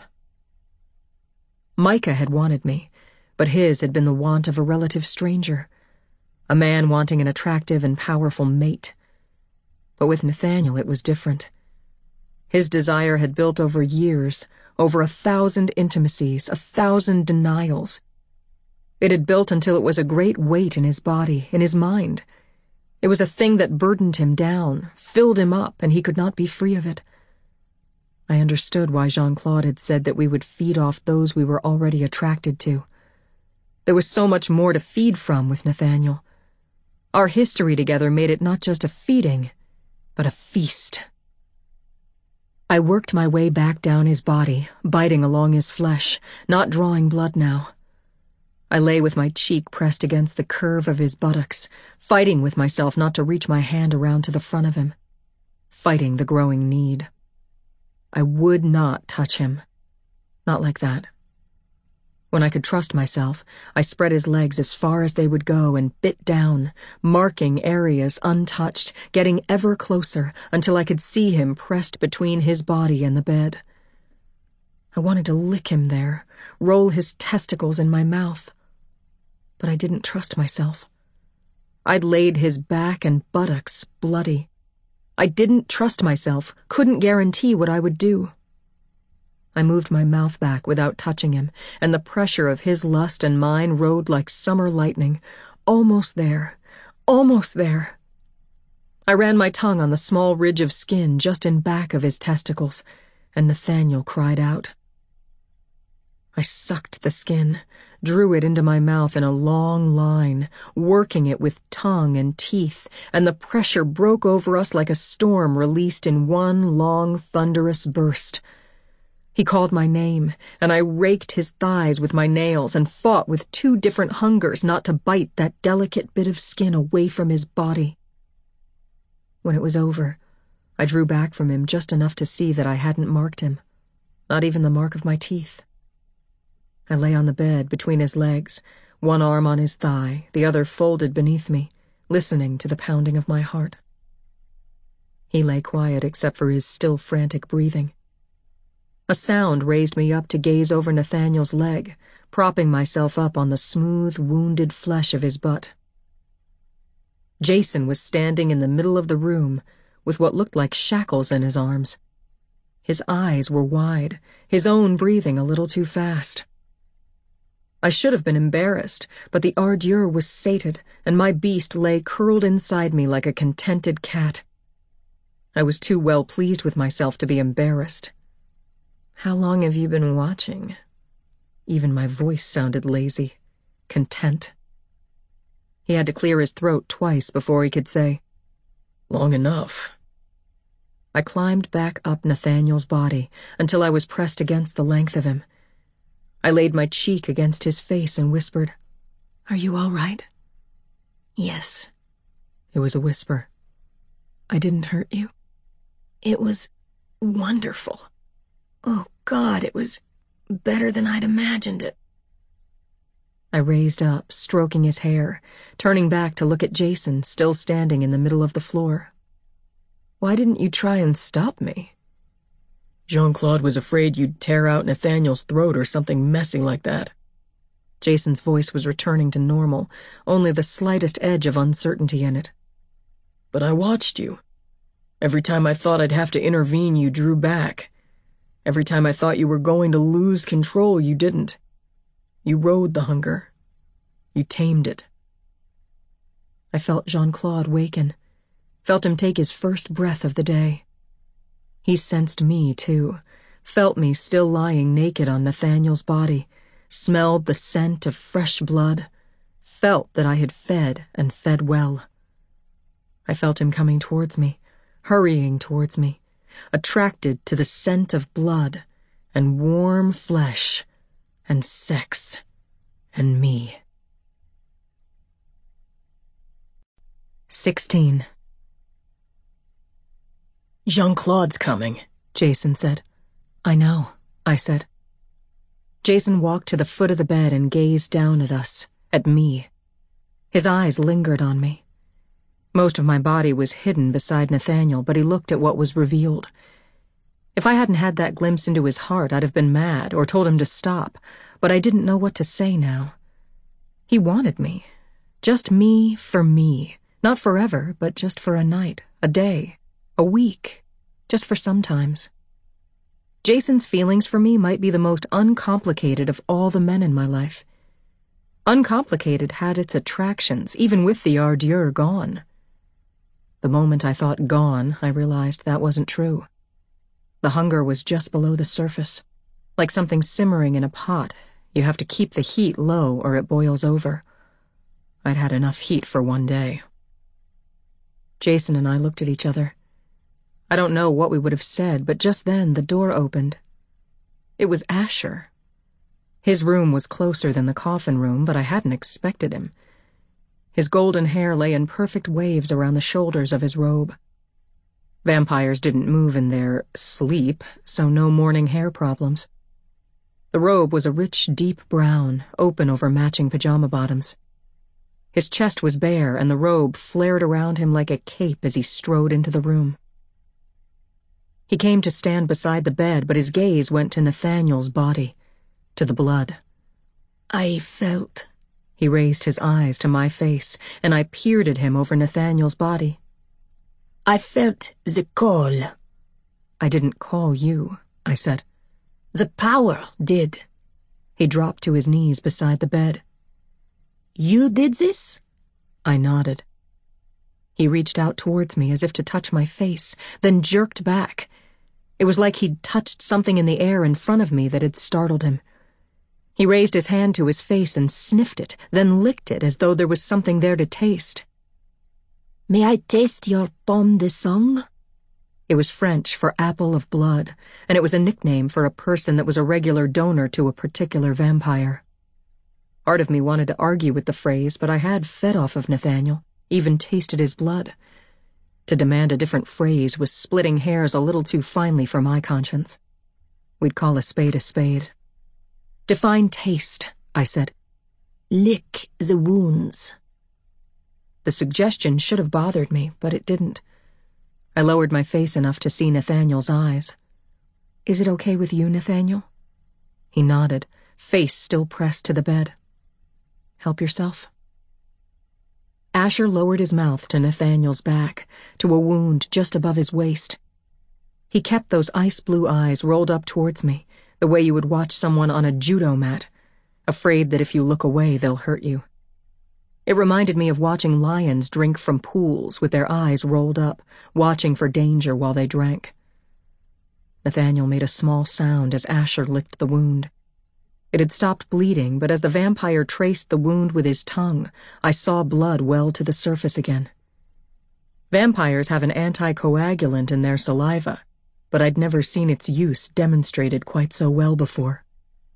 Micah had wanted me, but his had been the want of a relative stranger, a man wanting an attractive and powerful mate. But with Nathaniel it was different. His desire had built over years, over a thousand intimacies, a thousand denials. It had built until it was a great weight in his body, in his mind. It was a thing that burdened him down, filled him up, and he could not be free of it. I understood why Jean-Claude had said that we would feed off those we were already attracted to. There was so much more to feed from with Nathaniel. Our history together made it not just a feeding, but a feast. I worked my way back down his body, biting along his flesh, not drawing blood now. I lay with my cheek pressed against the curve of his buttocks, fighting with myself not to reach my hand around to the front of him, fighting the growing need. I would not touch him. Not like that. When I could trust myself, I spread his legs as far as they would go and bit down, marking areas untouched, getting ever closer until I could see him pressed between his body and the bed. I wanted to lick him there, roll his testicles in my mouth. But I didn't trust myself. I'd laid his back and buttocks bloody. I didn't trust myself, couldn't guarantee what I would do. I moved my mouth back without touching him, and the pressure of his lust and mine rode like summer lightning. Almost there, almost there. I ran my tongue on the small ridge of skin just in back of his testicles, and Nathaniel cried out. I sucked the skin, drew it into my mouth in a long line, working it with tongue and teeth, and the pressure broke over us like a storm released in one long, thunderous burst. He called my name, and I raked his thighs with my nails and fought with two different hungers not to bite that delicate bit of skin away from his body. When it was over, I drew back from him just enough to see that I hadn't marked him, not even the mark of my teeth. I lay on the bed between his legs, one arm on his thigh, the other folded beneath me, listening to the pounding of my heart. He lay quiet except for his still frantic breathing. A sound raised me up to gaze over Nathaniel's leg, propping myself up on the smooth, wounded flesh of his butt. Jason was standing in the middle of the room with what looked like shackles in his arms. His eyes were wide, his own breathing a little too fast. I should have been embarrassed, but the ardeur was sated, and my beast lay curled inside me like a contented cat. I was too well pleased with myself to be embarrassed. "How long have you been watching?" Even my voice sounded lazy, content. He had to clear his throat twice before he could say, "Long enough." I climbed back up Nathaniel's body until I was pressed against the length of him. I laid my cheek against his face and whispered, "Are you all right?" "Yes." It was a whisper. "I didn't hurt you?" "It was wonderful. Oh, God, it was better than I'd imagined it." I raised up, stroking his hair, turning back to look at Jason, still standing in the middle of the floor. "Why didn't you try and stop me?" "Jean-Claude was afraid you'd tear out Nathaniel's throat or something messy like that." Jason's voice was returning to normal, only the slightest edge of uncertainty in it. "But I watched you. Every time I thought I'd have to intervene, you drew back. Every time I thought you were going to lose control, you didn't. You rode the hunger. You tamed it." I felt Jean-Claude waken, felt him take his first breath of the day. He sensed me, too, felt me still lying naked on Nathaniel's body, smelled the scent of fresh blood, felt that I had fed and fed well. I felt him coming towards me, hurrying towards me, attracted to the scent of blood and warm flesh and sex and me. Sixteen. "Jean-Claude's coming," Jason said. "I know," I said. Jason walked to the foot of the bed and gazed down at us, at me. His eyes lingered on me. Most of my body was hidden beside Nathaniel, but he looked at what was revealed. If I hadn't had that glimpse into his heart, I'd have been mad or told him to stop, but I didn't know what to say now. He wanted me. Just me for me. Not forever, but just for a night, a day, a week, just for sometimes. Jason's feelings for me might be the most uncomplicated of all the men in my life. Uncomplicated had its attractions, even with the ardeur gone. The moment I thought gone, I realized that wasn't true. The hunger was just below the surface, like something simmering in a pot. You have to keep the heat low or it boils over. I'd had enough heat for one day. Jason and I looked at each other. I don't know what we would have said, but just then the door opened. It was Asher. His room was closer than the coffin room, but I hadn't expected him. His golden hair lay in perfect waves around the shoulders of his robe. Vampires didn't move in their sleep, so no morning hair problems. The robe was a rich, deep brown, open over matching pajama bottoms. His chest was bare, and the robe flared around him like a cape as he strode into the room. He came to stand beside the bed, but his gaze went to Nathaniel's body, to the blood. I felt... He raised his eyes to my face, and I peered at him over Nathaniel's body. I felt the call. I didn't call you, I said. The power did. He dropped to his knees beside the bed. You did this? I nodded. He reached out towards me as if to touch my face, then jerked back. It was like he'd touched something in the air in front of me that had startled him. He raised his hand to his face and sniffed it, then licked it as though there was something there to taste. May I taste your pomme de sang? It was French for apple of blood, and it was a nickname for a person that was a regular donor to a particular vampire. Part of me wanted to argue with the phrase, but I had fed off of Nathaniel, even tasted his blood. To demand a different phrase was splitting hairs a little too finely for my conscience. We'd call a spade a spade. Define taste, I said. Lick the wounds. The suggestion should have bothered me, but it didn't. I lowered my face enough to see Nathaniel's eyes. Is it okay with you, Nathaniel? He nodded, face still pressed to the bed. Help yourself. Asher lowered his mouth to Nathaniel's back, to a wound just above his waist. He kept those ice-blue eyes rolled up towards me, the way you would watch someone on a judo mat, afraid that if you look away they'll hurt you. It reminded me of watching lions drink from pools with their eyes rolled up, watching for danger while they drank. Nathaniel made a small sound as Asher licked the wound. It had stopped bleeding, but as the vampire traced the wound with his tongue, I saw blood well to the surface again. Vampires have an anticoagulant in their saliva, but I'd never seen its use demonstrated quite so well before.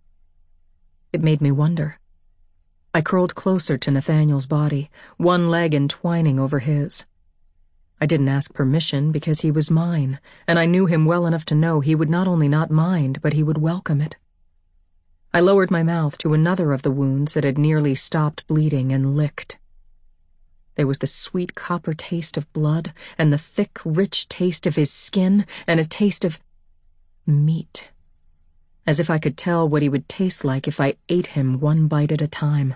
It made me wonder. I curled closer to Nathaniel's body, one leg entwining over his. I didn't ask permission because he was mine, and I knew him well enough to know he would not only not mind, but he would welcome it. I lowered my mouth to another of the wounds that had nearly stopped bleeding and licked. There was the sweet copper taste of blood, and the thick, rich taste of his skin, and a taste of meat. As if I could tell what he would taste like if I ate him one bite at a time.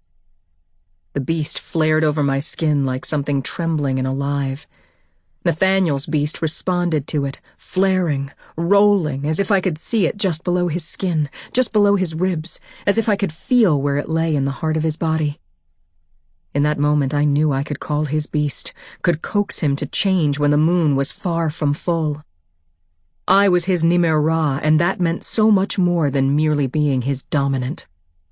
The beast flared over my skin like something trembling and alive. Nathaniel's beast responded to it, flaring, rolling, as if I could see it just below his skin, just below his ribs, as if I could feel where it lay in the heart of his body. In that moment I knew I could call his beast, could coax him to change when the moon was far from full. I was his Nimer Ra, and that meant so much more than merely being his dominant.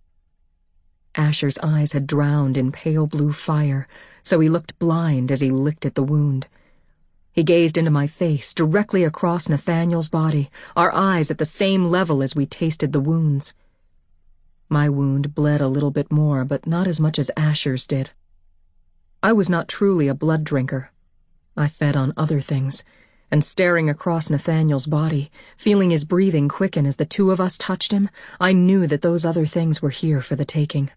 Asher's eyes had drowned in pale blue fire, so he looked blind as he licked at the wound. He gazed into my face, directly across Nathaniel's body, our eyes at the same level as we tasted the wounds. My wound bled a little bit more, but not as much as Asher's did. I was not truly a blood drinker. I fed on other things, and staring across Nathaniel's body, feeling his breathing quicken as the two of us touched him, I knew that those other things were here for the taking.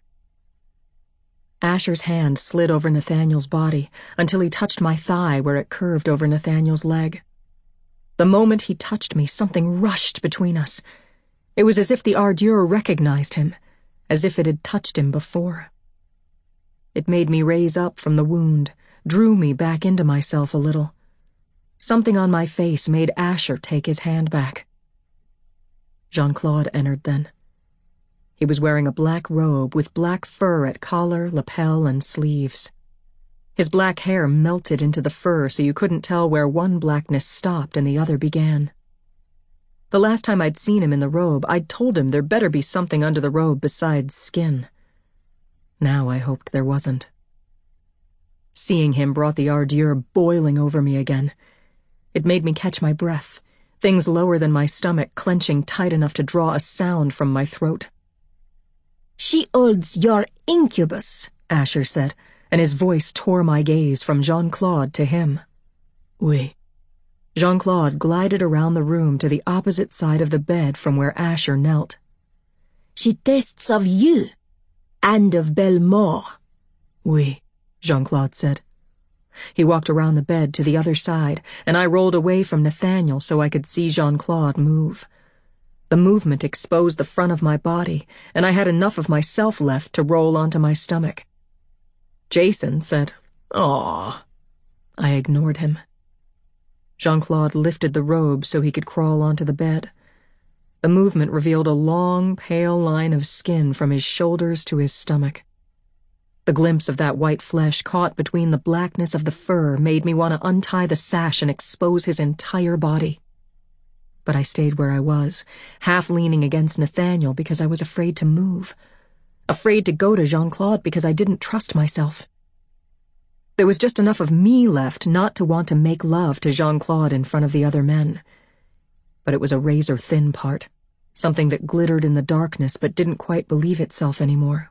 Asher's hand slid over Nathaniel's body until he touched my thigh where it curved over Nathaniel's leg. The moment he touched me, something rushed between us. It was as if the Ardur recognized him, as if it had touched him before. It made me raise up from the wound, drew me back into myself a little. Something on my face made Asher take his hand back. Jean-Claude entered then. He was wearing a black robe with black fur at collar, lapel, and sleeves. His black hair melted into the fur so you couldn't tell where one blackness stopped and the other began. The last time I'd seen him in the robe, I'd told him there better be something under the robe besides skin. Now I hoped there wasn't. Seeing him brought the Ardur boiling over me again. It made me catch my breath, things lower than my stomach clenching tight enough to draw a sound from my throat. She holds your incubus, Asher said, and his voice tore my gaze from Jean-Claude to him. Oui. Jean-Claude glided around the room to the opposite side of the bed from where Asher knelt. She tastes of you, and of Bellemare. Oui, Jean-Claude said. He walked around the bed to the other side, and I rolled away from Nathaniel so I could see Jean-Claude move. The movement exposed the front of my body, and I had enough of myself left to roll onto my stomach. Jason said, "Aw." I ignored him. Jean-Claude lifted the robe so he could crawl onto the bed. The movement revealed a long, pale line of skin from his shoulders to his stomach. The glimpse of that white flesh caught between the blackness of the fur made me want to untie the sash and expose his entire body. But I stayed where I was, half leaning against Nathaniel because I was afraid to move. Afraid to go to Jean-Claude because I didn't trust myself. There was just enough of me left not to want to make love to Jean-Claude in front of the other men. But it was a razor-thin part, something that glittered in the darkness but didn't quite believe itself anymore.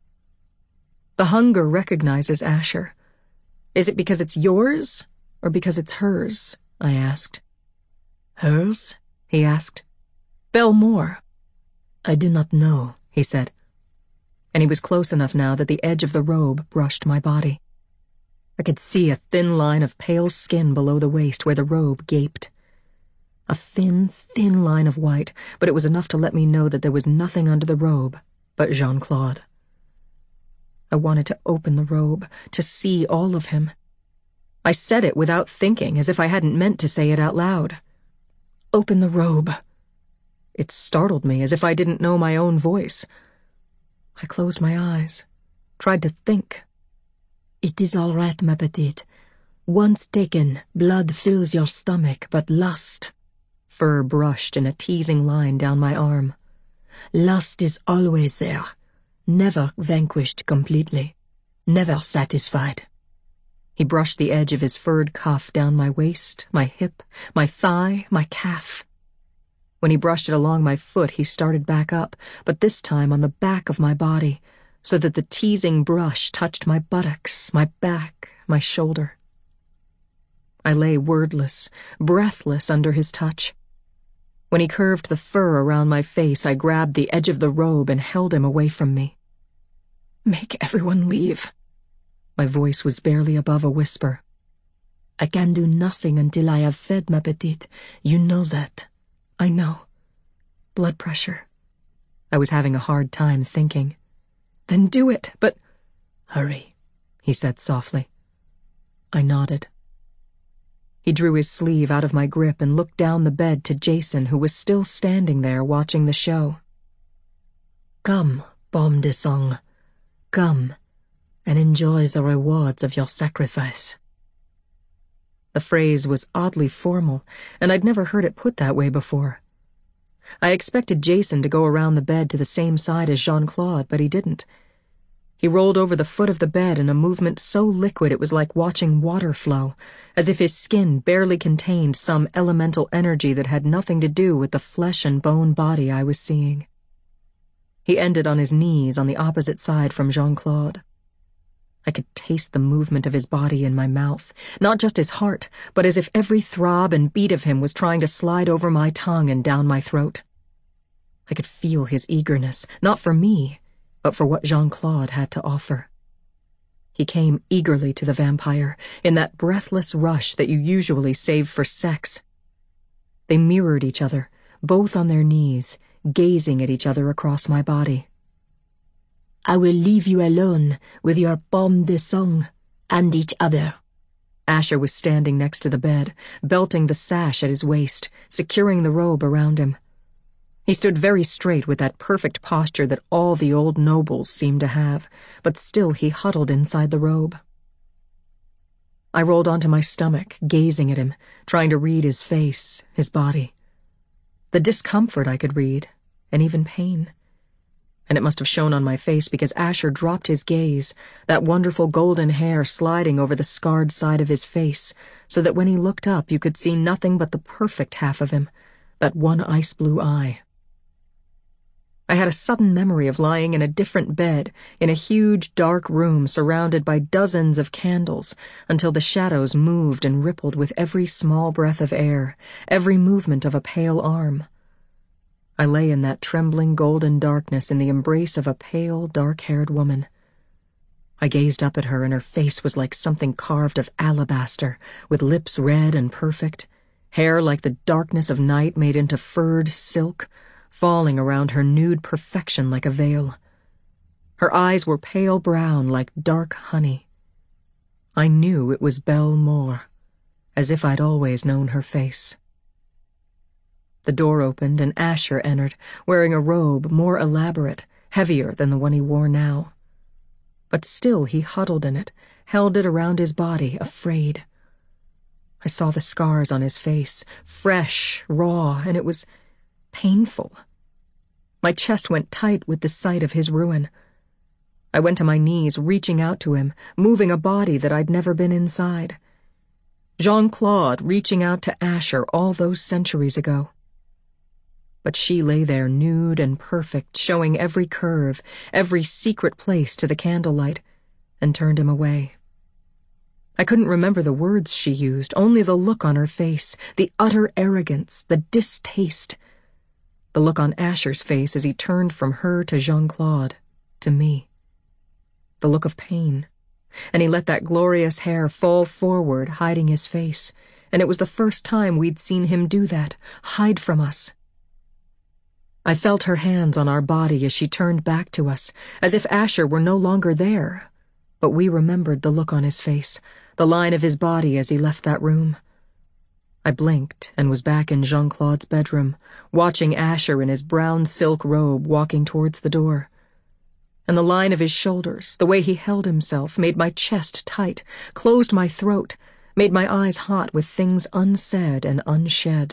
The hunger recognizes Asher. Is it because it's yours, or because it's hers? I asked. Hers? He asked. Bellemare. I do not know, he said. And he was close enough now that the edge of the robe brushed my body. I could see a thin line of pale skin below the waist where the robe gaped. A thin, thin line of white, but it was enough to let me know that there was nothing under the robe but Jean-Claude. I wanted to open the robe, to see all of him. I said it without thinking, as if I hadn't meant to say it out loud. Open the robe. It startled me, as if I didn't know my own voice. I closed my eyes, tried to think. It is all right, ma petite. Once taken, blood fills your stomach, but lust... Fur brushed in a teasing line down my arm. Lust is always there, never vanquished completely, never satisfied. He brushed the edge of his furred cuff down my waist, my hip, my thigh, my calf. When he brushed it along my foot, he started back up, but this time on the back of my body, so that the teasing brush touched my buttocks, my back, my shoulder. I lay wordless, breathless under his touch. When he curved the fur around my face, I grabbed the edge of the robe and held him away from me. Make everyone leave. My voice was barely above a whisper. I can do nothing until I have fed, ma petite. You know that. I know. Blood pressure. I was having a hard time thinking. Then do it, but... Hurry, he said softly. I nodded. He drew his sleeve out of my grip and looked down the bed to Jason, who was still standing there watching the show. Come, Baume de Sang. Come, and enjoy the rewards of your sacrifice. The phrase was oddly formal, and I'd never heard it put that way before. I expected Jason to go around the bed to the same side as Jean-Claude, but he didn't. He rolled over the foot of the bed in a movement so liquid it was like watching water flow, as if his skin barely contained some elemental energy that had nothing to do with the flesh and bone body I was seeing. He ended on his knees on the opposite side from Jean-Claude. I could taste the movement of his body in my mouth, not just his heart, but as if every throb and beat of him was trying to slide over my tongue and down my throat. I could feel his eagerness, not for me, but for what Jean-Claude had to offer. He came eagerly to the vampire, in that breathless rush that you usually save for sex. They mirrored each other, both on their knees, gazing at each other across my body. I will leave you alone with your Baume de Sang and each other. Asher was standing next to the bed, belting the sash at his waist, securing the robe around him. He stood very straight with that perfect posture that all the old nobles seemed to have, but still he huddled inside the robe. I rolled onto my stomach, gazing at him, trying to read his face, his body. The discomfort I could read, and even pain. And it must have shown on my face because Asher dropped his gaze, that wonderful golden hair sliding over the scarred side of his face, so that when he looked up you could see nothing but the perfect half of him, that one ice-blue eye. I had a sudden memory of lying in a different bed, in a huge, dark room surrounded by dozens of candles, until the shadows moved and rippled with every small breath of air, every movement of a pale arm. I lay in that trembling golden darkness in the embrace of a pale, dark-haired woman. I gazed up at her, and her face was like something carved of alabaster, with lips red and perfect, hair like the darkness of night made into furred silk, falling around her nude perfection like a veil. Her eyes were pale brown like dark honey. I knew it was Belle Moore, as if I'd always known her face. The door opened and Asher entered, wearing a robe more elaborate, heavier than the one he wore now. But still he huddled in it, held it around his body, afraid. I saw the scars on his face, fresh, raw, and it was painful. My chest went tight with the sight of his ruin. I went to my knees, reaching out to him, moving a body that I'd never been inside. Jean-Claude reaching out to Asher all those centuries ago. But she lay there nude and perfect, showing every curve, every secret place to the candlelight, and turned him away. I couldn't remember the words she used, only the look on her face, the utter arrogance, the distaste. The look on Asher's face as he turned from her to Jean-Claude, to me. The look of pain. And he let that glorious hair fall forward, hiding his face, and it was the first time we'd seen him do that, hide from us. I felt her hands on our body as she turned back to us, as if Asher were no longer there. But we remembered the look on his face, the line of his body as he left that room. I blinked and was back in Jean-Claude's bedroom, watching Asher in his brown silk robe walking towards the door. And the line of his shoulders, the way he held himself, made my chest tight, closed my throat, made my eyes hot with things unsaid and unshed.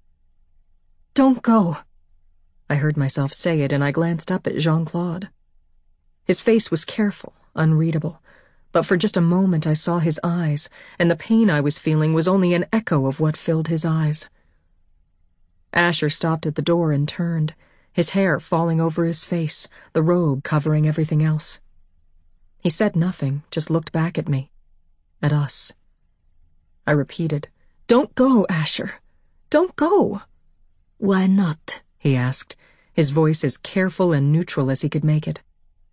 "Don't go," I heard myself say it, and I glanced up at Jean-Claude. His face was careful, unreadable, but for just a moment I saw his eyes, and the pain I was feeling was only an echo of what filled his eyes. Asher stopped at the door and turned, his hair falling over his face, the robe covering everything else. He said nothing, just looked back at me, at us. I repeated, "Don't go, Asher. Don't go." "Why not?" he asked, his voice as careful and neutral as he could make it.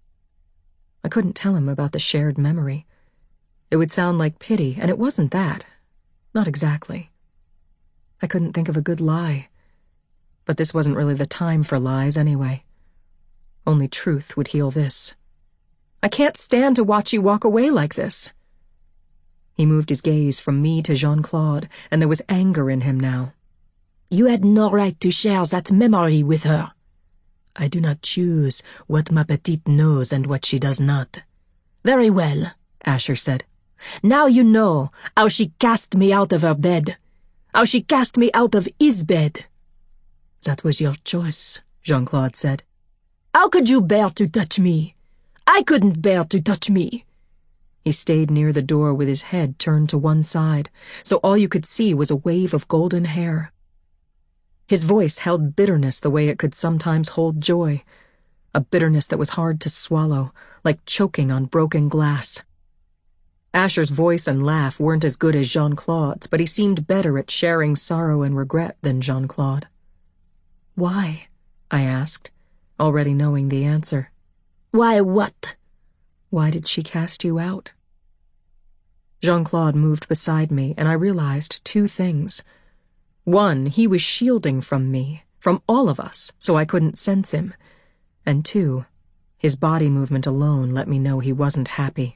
I couldn't tell him about the shared memory. It would sound like pity, and it wasn't that. Not exactly. I couldn't think of a good lie. But this wasn't really the time for lies anyway. Only truth would heal this. "I can't stand to watch you walk away like this." He moved his gaze from me to Jean-Claude, and there was anger in him now. "You had no right to share that memory with her." "I do not choose what ma petite knows and what she does not." "Very well," Asher said. "Now you know how she cast me out of her bed. How she cast me out of his bed." "That was your choice," Jean-Claude said. "How could you bear to touch me? I couldn't bear to touch me." He stayed near the door with his head turned to one side, so all you could see was a wave of golden hair. His voice held bitterness the way it could sometimes hold joy, a bitterness that was hard to swallow, like choking on broken glass. Asher's voice and laugh weren't as good as Jean-Claude's, but he seemed better at sharing sorrow and regret than Jean-Claude. "Why?" I asked, already knowing the answer. "Why what?" "Why did she cast you out?" Jean-Claude moved beside me, and I realized two things. One, he was shielding from me, from all of us, so I couldn't sense him. And two, his body movement alone let me know he wasn't happy.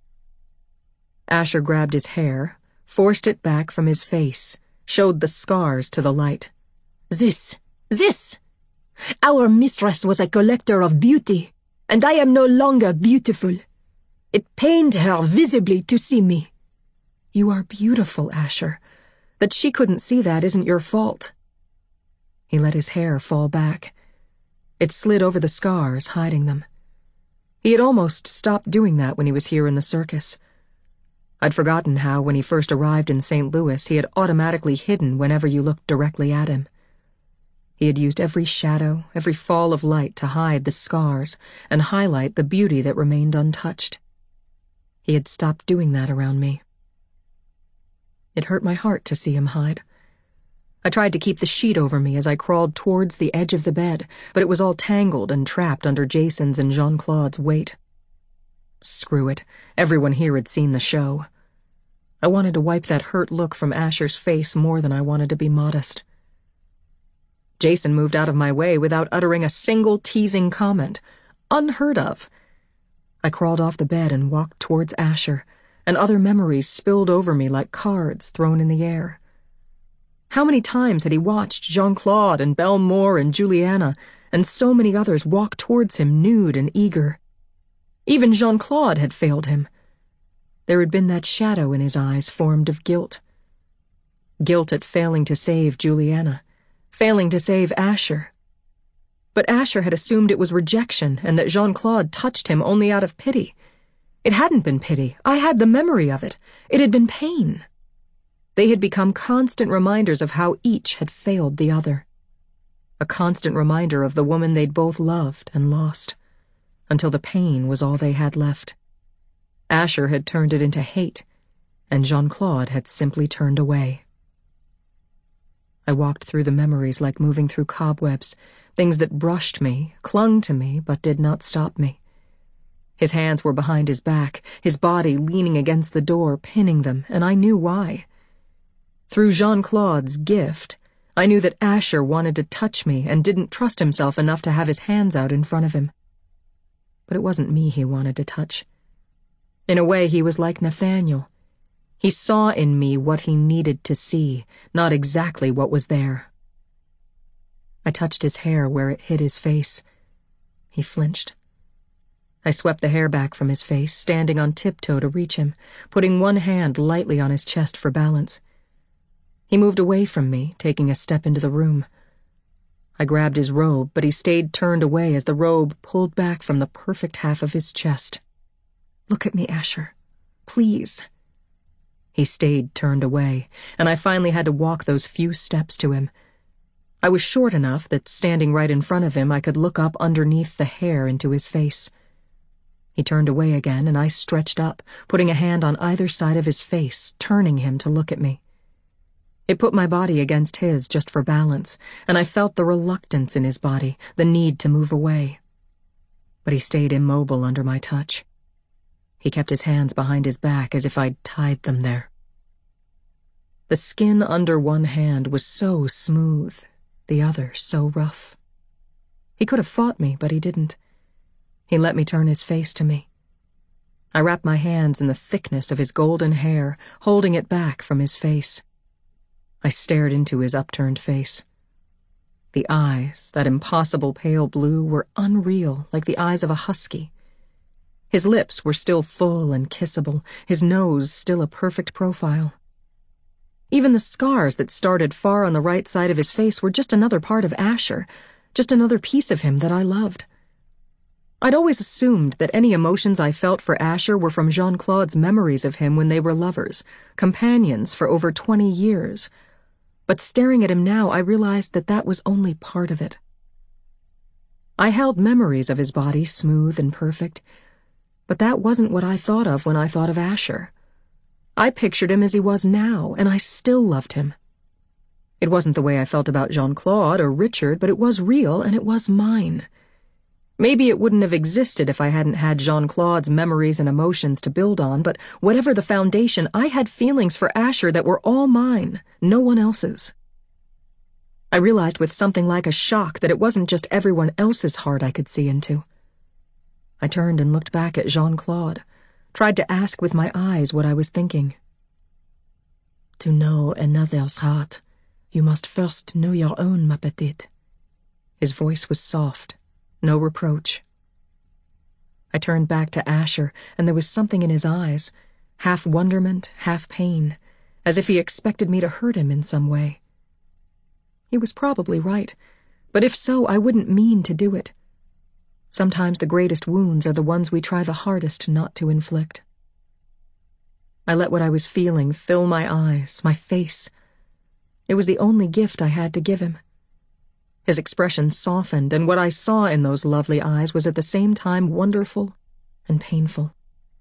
Asher grabbed his hair, forced it back from his face, showed the scars to the light. This, this! Our mistress was a collector of beauty, and I am no longer beautiful. It pained her visibly to see me. You are beautiful, Asher. That she couldn't see that isn't your fault. He let his hair fall back. It slid over the scars, hiding them. He had almost stopped doing that when he was here in the circus. I'd forgotten how, when he first arrived in Saint Louis, he had automatically hidden whenever you looked directly at him. He had used every shadow, every fall of light to hide the scars and highlight the beauty that remained untouched. He had stopped doing that around me. It hurt my heart to see him hide. I tried to keep the sheet over me as I crawled towards the edge of the bed, but it was all tangled and trapped under Jason's and Jean-Claude's weight. Screw it. Everyone here had seen the show. I wanted to wipe that hurt look from Asher's face more than I wanted to be modest. Jason moved out of my way without uttering a single teasing comment. Unheard of. I crawled off the bed and walked towards Asher, and other memories spilled over me like cards thrown in the air. How many times had he watched Jean-Claude and Belmore and Juliana, and so many others walk towards him nude and eager? Even Jean-Claude had failed him. There had been that shadow in his eyes formed of guilt. Guilt at failing to save Juliana, failing to save Asher. But Asher had assumed it was rejection and that Jean-Claude touched him only out of pity. It hadn't been pity. I had the memory of it. It had been pain. They had become constant reminders of how each had failed the other. A constant reminder of the woman they'd both loved and lost, until the pain was all they had left. Asher had turned it into hate, and Jean-Claude had simply turned away. I walked through the memories like moving through cobwebs, things that brushed me, clung to me, but did not stop me. His hands were behind his back, his body leaning against the door, pinning them, and I knew why. Through Jean-Claude's gift, I knew that Asher wanted to touch me and didn't trust himself enough to have his hands out in front of him. But it wasn't me he wanted to touch. In a way, he was like Nathaniel. He saw in me what he needed to see, not exactly what was there. I touched his hair where it hid his face. He flinched. I swept the hair back from his face, standing on tiptoe to reach him, putting one hand lightly on his chest for balance. He moved away from me, taking a step into the room. I grabbed his robe, but he stayed turned away as the robe pulled back from the perfect half of his chest. "Look at me, Asher. Please." He stayed turned away, and I finally had to walk those few steps to him. I was short enough that, standing right in front of him, I could look up underneath the hair into his face. He turned away again, and I stretched up, putting a hand on either side of his face, turning him to look at me. It put my body against his just for balance, and I felt the reluctance in his body, the need to move away. But he stayed immobile under my touch. He kept his hands behind his back as if I'd tied them there. The skin under one hand was so smooth, the other so rough. He could have fought me, but he didn't. He let me turn his face to me. I wrapped my hands in the thickness of his golden hair, holding it back from his face. I stared into his upturned face. The eyes, that impossible pale blue, were unreal, like the eyes of a husky. His lips were still full and kissable, his nose still a perfect profile. Even the scars that started far on the right side of his face were just another part of Asher, just another piece of him that I loved. I'd always assumed that any emotions I felt for Asher were from Jean-Claude's memories of him when they were lovers, companions for over twenty years. But staring at him now, I realized that that was only part of it. I held memories of his body smooth and perfect, but that wasn't what I thought of when I thought of Asher. I pictured him as he was now, and I still loved him. It wasn't the way I felt about Jean-Claude or Richard, but it was real, and it was mine. Maybe it wouldn't have existed if I hadn't had Jean-Claude's memories and emotions to build on, but whatever the foundation, I had feelings for Asher that were all mine, no one else's. I realized with something like a shock that it wasn't just everyone else's heart I could see into. I turned and looked back at Jean-Claude, tried to ask with my eyes what I was thinking. To know another's heart, you must first know your own, ma petite. His voice was soft. No reproach. I turned back to Asher, and there was something in his eyes, half wonderment, half pain, as if he expected me to hurt him in some way. He was probably right, but if so, I wouldn't mean to do it. Sometimes the greatest wounds are the ones we try the hardest not to inflict. I let what I was feeling fill my eyes, my face. It was the only gift I had to give him. His expression softened, and what I saw in those lovely eyes was at the same time wonderful and painful.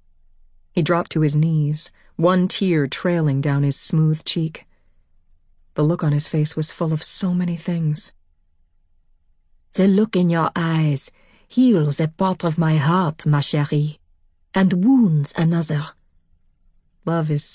He dropped to his knees, one tear trailing down his smooth cheek. The look on his face was full of so many things. The look in your eyes heals a part of my heart, ma chérie, and wounds another. Love is